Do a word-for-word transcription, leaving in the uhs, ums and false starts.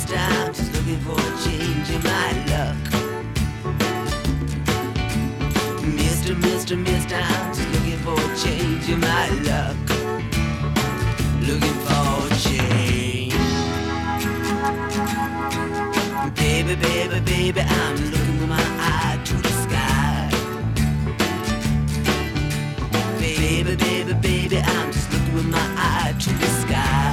mister, I'm just looking for a change in my luck. Mister, mister, mister, I'm just looking for a change in my luck. Looking for a change. Baby, baby, baby, I'm looking with my eye to the sky. Baby, baby, baby, I'm just looking with my eye to the sky.